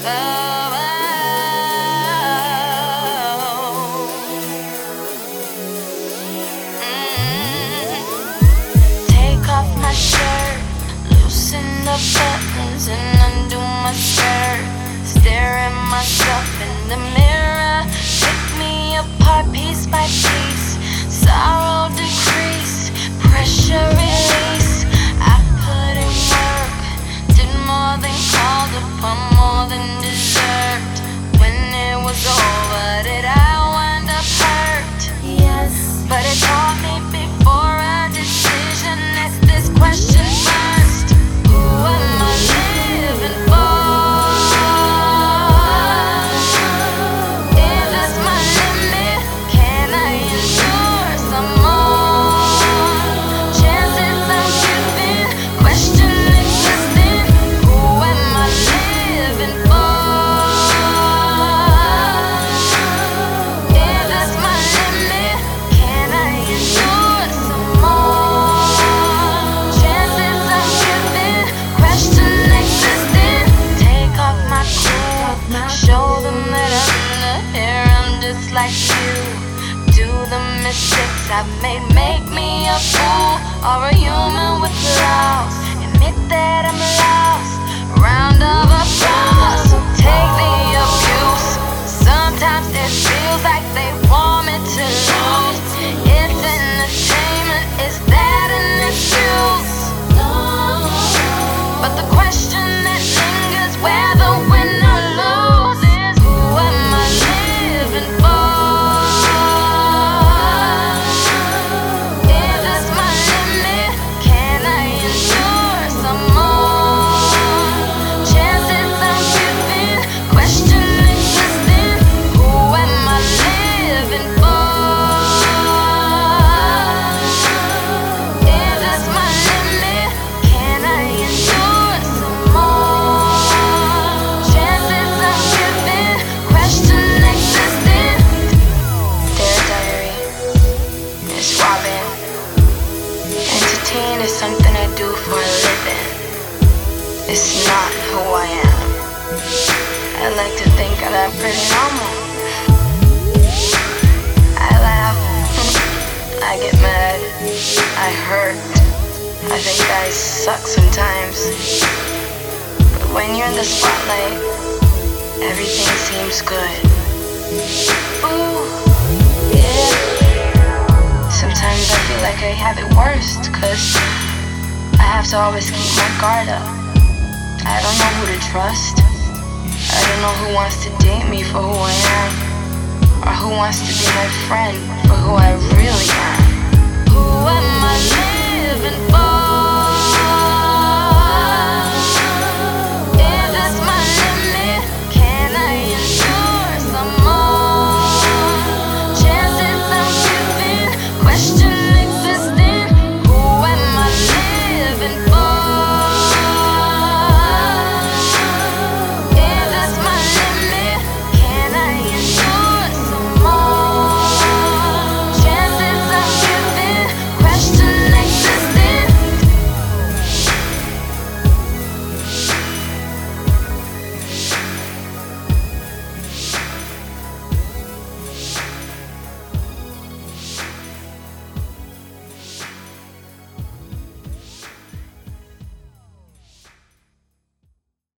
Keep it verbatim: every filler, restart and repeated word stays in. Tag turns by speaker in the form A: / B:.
A: Oh, mm. Take off my shirt, loosen the buttons and undo my skirt. Stare at myself in the mirror, pick me apart piece by piece. Sorrow decrease, pressure release. I put in work, did more than called upon, more than deserved. When it was over, did I wind up hurt? Yes, but it taught me before a decision. Ask this question first: who am I living for? Is this my limit? Can I endure some more? Chances I'm giving, question existing. Who am I living for? Is this my limit? Can I endure some more? Chances I'm giving, question existing. Take off my cool, show them that I'm not here. I'm just like you. Do the mistakes I've made make me a fool or a human with flaws? Admit that I'm lost. Round of applause. So take the abuse. Sometimes it feels like they want me to lose. It's entertainment. Is that an excuse? But the question that lingers, whether win or lose, is who am I living for? Is this my limit? Can I endure some more? Chances I'm giving, question existing. Who am I living for? Is this my limit? Can I endure some more? Chances I'm giving, question existing. Dear Diary, Miss Robin. Entertain is something I do for a living. It's not who I am. I like to think that I'm pretty normal. I laugh, I get mad, I hurt. I think I suck sometimes. But when you're in the spotlight, everything seems good. Ooh, yeah. Sometimes I feel like I have it worst, cause I have to always keep my guard up. I don't know who to trust. I don't know who wants to date me for who I am, or who wants to be my friend for who I really am.